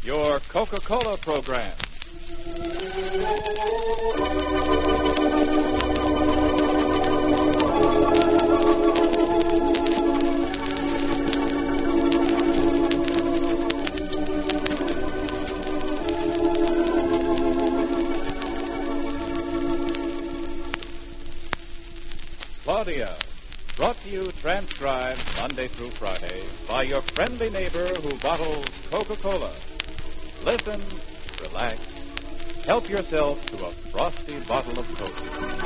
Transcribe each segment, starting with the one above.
your Coca-Cola program. Claudia, brought to you transcribed Monday through Friday by your friendly neighbor who bottles Coca-Cola. Listen, relax, help yourself to a frosty bottle of Coke.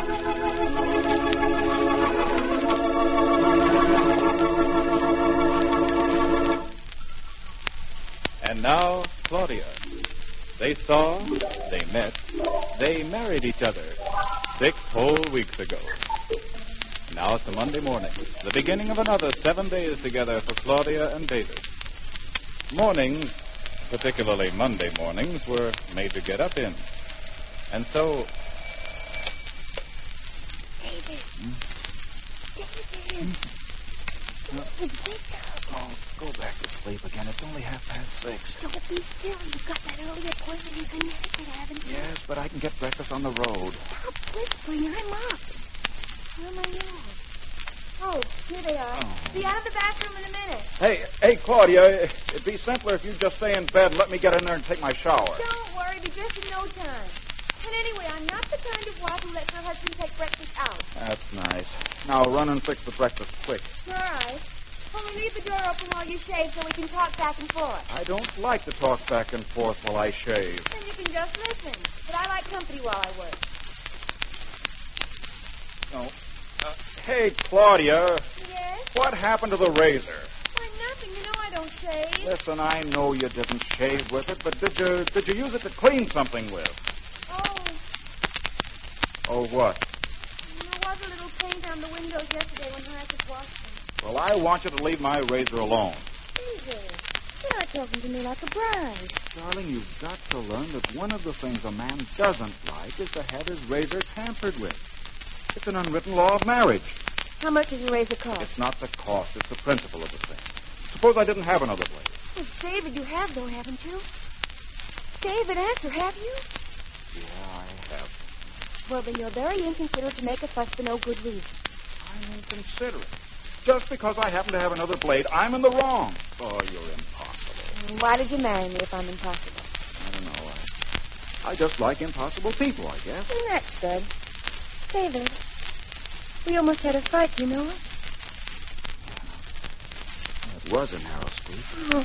And now, Claudia. They saw, they met, they married each other 6 whole weeks ago. Now it's a Monday morning, the beginning of another 7 days together for Claudia and David. Mornings, particularly Monday mornings, were made to get up in. And so... David. David. Oh, go back to sleep again. It's only 6:30. Don't be still. You've got that early appointment in Connecticut, haven't you? Yes, but I can get breakfast on the road. Stop whispering. I'm up. Where am I now? Oh, here they are. Be out of the bathroom in a minute. Hey, Claudia, it'd be simpler if you'd just stay in bed and let me get in there and take my shower. Don't worry. Be dressed in no time. And anyway, I'm not the kind of wife who lets her husband take breakfast out. That's nice. Now run and fix the breakfast quick. All right. Only leave the door open while you shave so we can talk back and forth. I don't like to talk back and forth while I shave. Then you can just listen. But I like company while I work. No. Hey, Claudia. Yes? What happened to the razor? Why, nothing. You know I don't shave. Listen, I know you didn't shave with it, but did you use it to clean something with? Oh, what? There was a little paint on the windows yesterday when Francis washed them. Well, I want you to leave my razor alone. David, you're not talking to me like a bride. Darling, you've got to learn that one of the things a man doesn't like is to have his razor tampered with. It's an unwritten law of marriage. How much does a razor cost? It's not the cost, it's the principle of the thing. Suppose I didn't have another blade. Well, David, you have, though, haven't you? David, answer, have you? Yeah, I have. Well, then you're very inconsiderate to make a fuss for no good reason. I'm inconsiderate. Just because I happen to have another blade, I'm in the wrong. Oh, you're impossible. And why did you marry me if I'm impossible? I don't know. I just like impossible people, I guess. Well, that's good. David, we almost had a fight, you know it? It was in Harrow Street. Oh.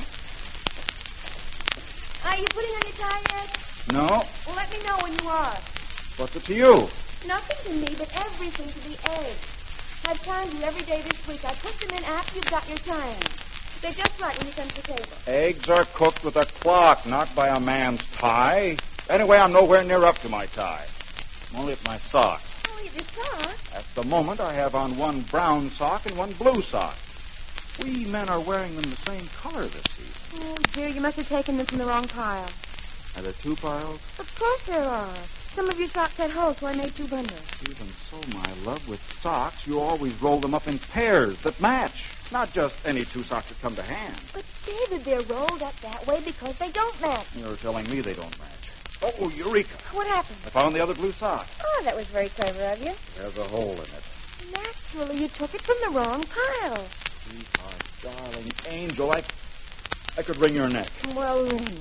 Are you putting on your tie yet? No. Well, let me know when you are. What's it to you? Nothing to me, but everything to the eggs. I've timed you every day this week. I put them in after you've got your tie on. They're just right when you come to the table. Eggs are cooked with a clock, not by a man's tie. Anyway, I'm nowhere near up to my tie. I'm only at my socks. Only at your socks? At the moment, I have on one brown sock and one blue sock. We men are wearing them the same color this season. Oh, dear, you must have taken them from the wrong pile. Are there 2 piles? Of course there are. Some of your socks had holes, so I made 2 bundles. Even so, my love, with socks, you always roll them up in pairs that match. Not just any 2 socks that come to hand. But, David, they're rolled up that way because they don't match. You're telling me they don't match. Oh, Eureka. What happened? I found the other blue sock. Oh, that was very clever of you. There's a hole in it. Naturally, you took it from the wrong pile. Sweetheart, darling, angel, I could wring your neck. Well, then.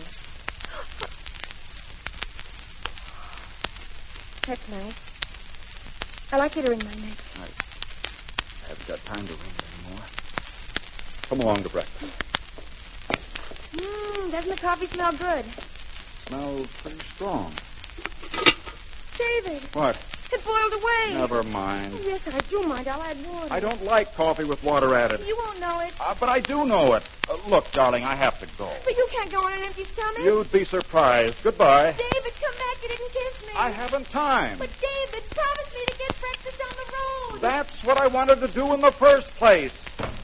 That's nice. I like you to wring my neck. I haven't got time to wring anymore. Come along to breakfast. Doesn't the coffee smell good? Smells pretty strong. David. What? It boiled away. Never mind. Oh, yes, I do mind. I'll add water. I don't like coffee with water added. You won't know it. But I do know it. Look, darling, I have to go. But you can't go on an empty stomach. You'd be surprised. Goodbye. David, come back. You didn't kiss me. I haven't time. But, David, promise me to get breakfast on the road. That's what I wanted to do in the first place.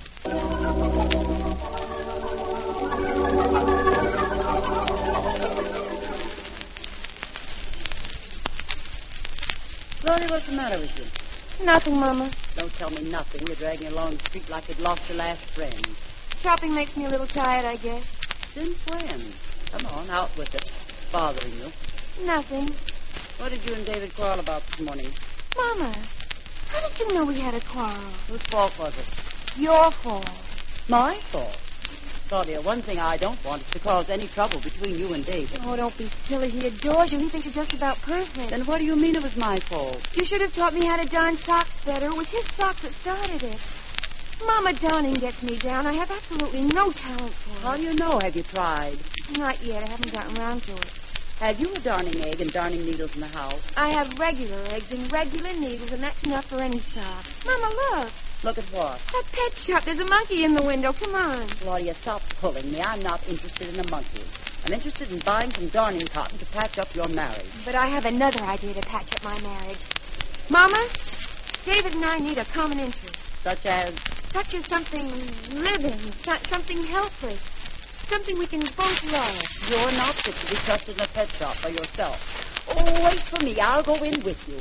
Claudia, what's the matter with you? Nothing, Mama. Don't tell me nothing. You're dragging along the street like you'd lost your last friend. Shopping makes me a little tired, I guess. Since when? Come on, out with it. It's bothering you. Nothing. What did you and David quarrel about this morning? Mama, how did you know we had a quarrel? Whose fault was it? Your fault. My fault. Claudia, one thing I don't want is to cause any trouble between you and David. Oh, don't be silly. He adores you. He thinks you're just about perfect. Then what do you mean it was my fault? You should have taught me how to darn socks better. It was his socks that started it. Mama darning gets me down. I have absolutely no talent for it. How do you know? Have you tried? Not yet. I haven't gotten around to it. Have you a darning egg and darning needles in the house? I have regular eggs and regular needles, and that's enough for any sock. Mama, look. Look at what? A pet shop. There's a monkey in the window. Come on. Claudia, stop pulling me. I'm not interested in a monkey. I'm interested in buying some darning cotton to patch up your marriage. But I have another idea to patch up my marriage. Mama, David and I need a common interest. Such as? Such as something living, something helpless, something we can both love. You're not fit to be trusted in a pet shop by yourself. Oh, wait for me. I'll go in with you.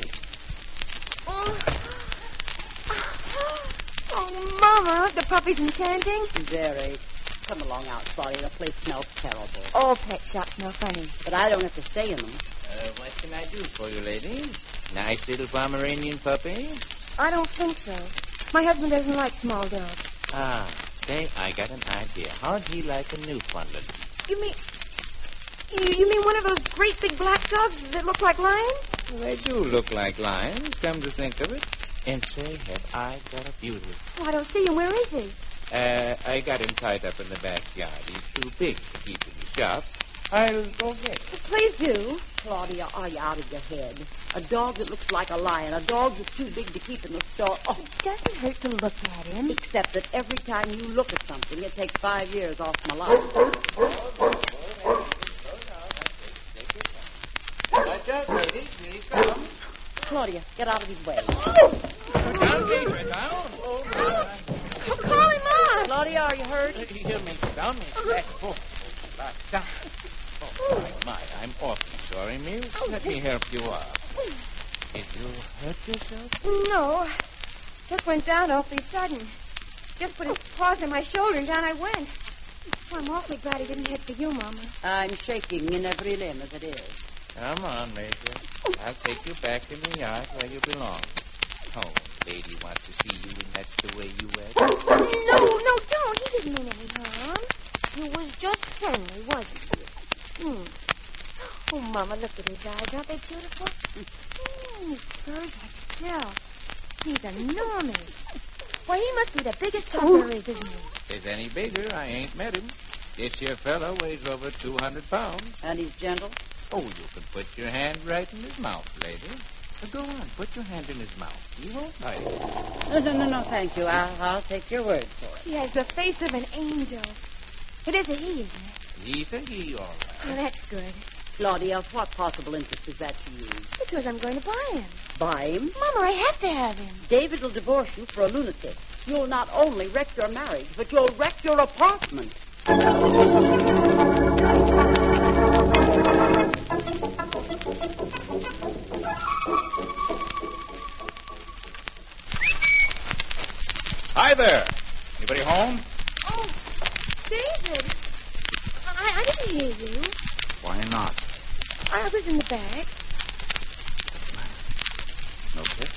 Oh, Mama, the puppy's enchanting. Very. Come along out, Claudia. The place smells terrible. All pet shops smell funny. But I don't have to stay in them. What can I do for you, ladies? Nice little Pomeranian puppy? I don't think so. My husband doesn't like small dogs. Ah, say, I got an idea. How'd he like a Newfoundland? You mean one of those great big black dogs that look like lions? Well, they do look like lions, come to think of it. And say, have I got a beauty? Oh, I don't see him. Where is he? I got him tied up in the backyard. He's too big to keep in the shop. I'll go get him. Please do. Claudia, are you out of your head? A dog that looks like a lion, a dog that's too big to keep in the store. Oh, It doesn't hurt to look at him. except that every time you look at something, it takes 5 years off my life. Watch out, ladies. Here he comes. Claudia, get out of his way. Down, David, down. Oh, my. Call him on. Claudia, are you hurt? He'll make it down, make it back. Oh, down. Oh, my, I'm awfully sorry, Miss. Let me help you up. Did you hurt yourself? No. Just went down awfully sudden. Just put his paws on my shoulder and down I went. Well, I'm awfully glad he didn't hit for you, Mama. I'm shaking in every limb as it is. Come on, Major. I'll take you back in the yard where you belong. Oh, lady wants to see you, and that's the way you act. No, don't. He didn't mean any harm. He was just friendly, wasn't he? Oh, Mama, look at his eyes. Aren't they beautiful? His fur's like silk. He's enormous. Why, he must be the biggest dog there is, isn't he? If he's any bigger, I ain't met him. This here fellow weighs over 200 pounds. And he's gentle? Oh, you can put your hand right in his mouth, lady. Go on, put your hand in his mouth. He won't bite. No, thank you. I'll take your word for it. He has the face of an angel. It is a he, isn't it? He's a he, all right. Oh, that's good. Claudia, what possible interest is that to you? Because I'm going to buy him. Buy him? Mama, I have to have him. David will divorce you for a lunatic. You'll not only wreck your marriage, but you'll wreck your apartment. Hi there. Anybody home? Oh, David. I didn't hear you. Why not? I was in the back. No kiss?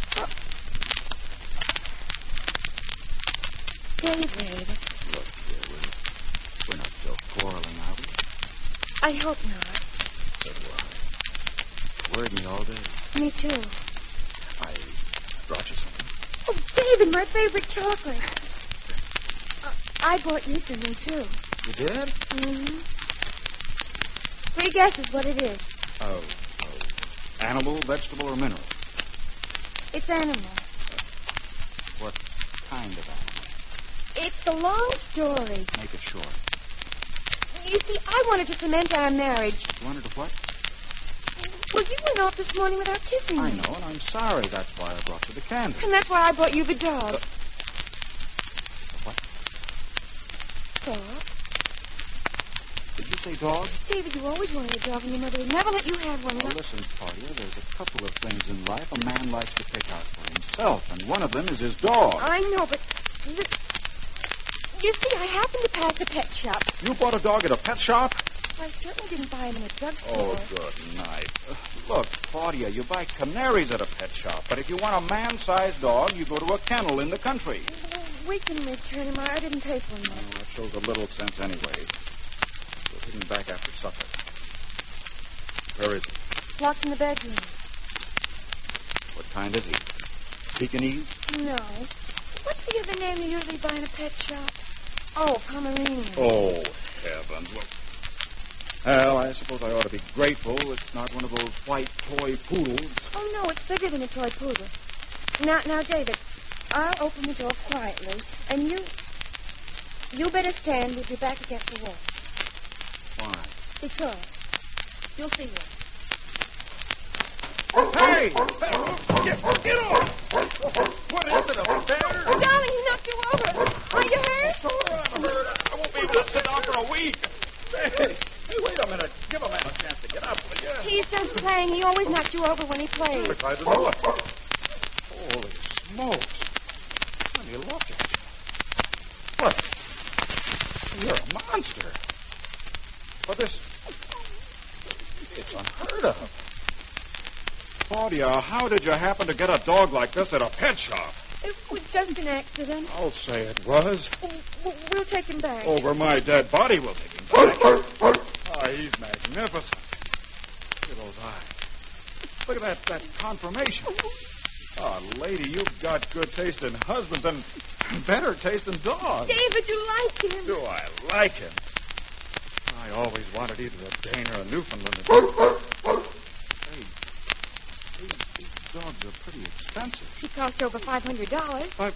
David, Look, dear, we're not still quarreling, are we? I hope not. So do I. Worried me all day. Me too. I brought you something. Oh, David, my favorite chocolate. I bought you something, too. You did? Mm-hmm. 3 guesses what it is. Oh. Animal, vegetable, or mineral? It's animal. What kind of animal? It's a long story. Make it short. You see, I wanted to cement our marriage. You wanted to what? Well, you went off this morning without kissing me. I know, and I'm sorry. That's why I brought you the candy. And that's why I bought you the dog. What? Dog? Did you say dog? David, you always wanted a dog, and your mother would never let you have one. Well, listen, Claudia, there's a couple of things in life a man likes to pick out for himself, and one of them is his dog. I know, but... You see, I happened to pass a pet shop. You bought a dog at a pet shop? I certainly didn't buy him in a drugstore. Oh, good night. Look, Claudia, you buy canaries at a pet shop, but if you want a man-sized dog, you go to a kennel in the country. Well, we can return him. I didn't pay for him. Oh, that shows a little sense anyway. We'll take him back after supper. Where is he? Locked in the bedroom. What kind is he? Pekingese? No. What's the other name you usually buy in a pet shop? Oh, Pomeranian. Oh, heavens. Well, I suppose I ought to be grateful it's not one of those white toy poodles. Oh, no, it's bigger than a toy poodle. Now, David, I'll open the door quietly, and you better stand with your back against the wall. Why? Because you'll see what. Hey! Get off! What is it, a bear? Oh, darling, he knocked you over. Are you hurt? Sure, I'm hurt. I won't be able to sit down for a week. Hey, wait a minute. Give a man a chance to get up, will you? He's just playing. He always knocks you over when he plays. I tried to do it. Holy smokes. Let me look at you. What? You're a monster. But it's unheard of. Claudia, how did you happen to get a dog like this at a pet shop? It was just an accident. I'll say it was. We'll take him back. Over my dead body, we'll take him back. Oh, he's magnificent. Look at those eyes. Look at that confirmation. Oh, lady, you've got good taste in husbands and better taste in dogs. David, you like him. Do I like him? I always wanted either a Dane or a Newfoundland. These dogs are pretty expensive. He cost over $500. $500.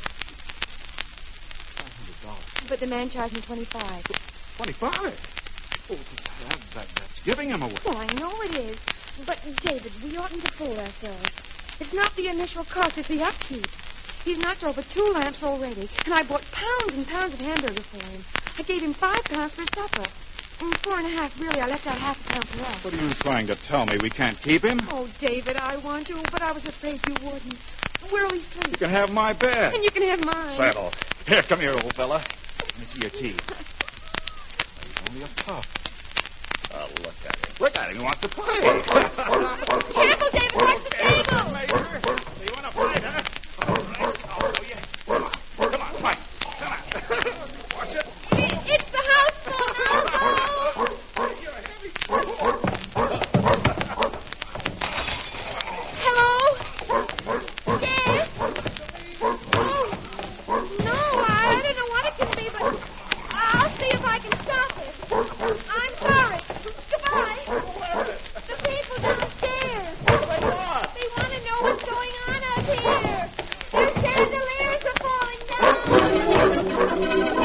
But the man charged him $25. $25? Oh, that's giving him away. Oh, I know it is. But, David, we oughtn't to fool ourselves. It's not the initial cost, it's the upkeep. He's knocked over 2 lamps already, and I bought pounds and pounds of hamburger for him. I gave him £5 for supper. 4.5, really. I left out half a pound for us. What are you trying to tell me? We can't keep him? Oh, David, I want to, but I was afraid you wouldn't. Where'll he sleep? You can have my bed. And you can have mine. Settle. Here, come here, old fella. Let me see your teeth. He's only a pup. Oh, look at him. Look at him. He wants to play. Careful, David. Watch the table. Major. You want to fight, huh? All right. Oh, yeah. Come on, fight. Come on. Watch it. It's the house phone, Aldo. You're heavy. Hello? Yes? Oh, no, I don't know what it can be, but I'll see if I can stop it. I'm sorry. Goodbye. The people downstairs. They want to know what's going on up here. Their chandeliers are falling down.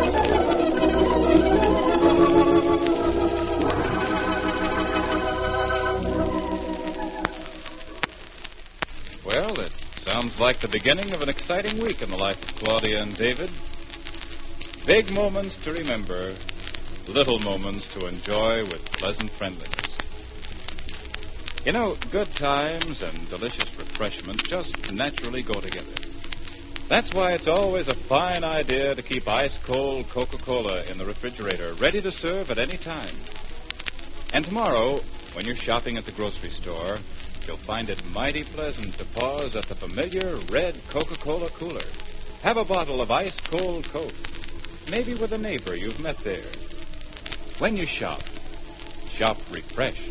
Well, it sounds like the beginning of an exciting week in the life of Claudia and David. Big moments to remember, little moments to enjoy with pleasant friendliness. You know, good times and delicious refreshment just naturally go together. That's why it's always a fine idea to keep ice-cold Coca-Cola in the refrigerator, ready to serve at any time. And tomorrow, when you're shopping at the grocery store, you'll find it mighty pleasant to pause at the familiar red Coca-Cola cooler. Have a bottle of ice-cold Coke, maybe with a neighbor you've met there. When you shop refreshed.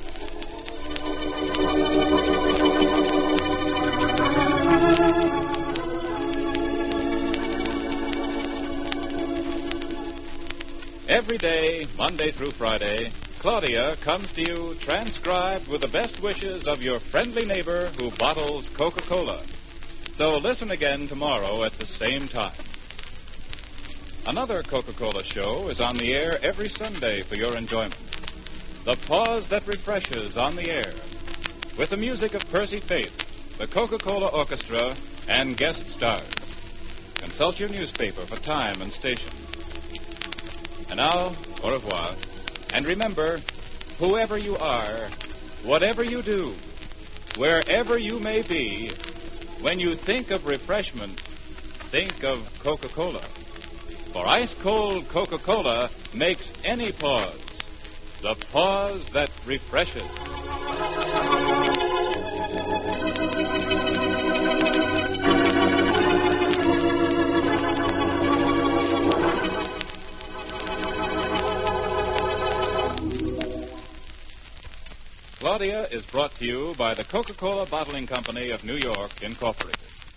Every day, Monday through Friday, Claudia comes to you transcribed with the best wishes of your friendly neighbor who bottles Coca-Cola. So listen again tomorrow at the same time. Another Coca-Cola show is on the air every Sunday for your enjoyment. The Pause That Refreshes on the air, with the music of Percy Faith, the Coca-Cola Orchestra, and guest stars. Consult your newspaper for time and station. And now, au revoir. And remember, whoever you are, whatever you do, wherever you may be, when you think of refreshment, think of Coca-Cola. For ice-cold Coca-Cola makes any pause The pause that refreshes. Claudia is brought to you by the Coca-Cola Bottling Company of New York, Incorporated.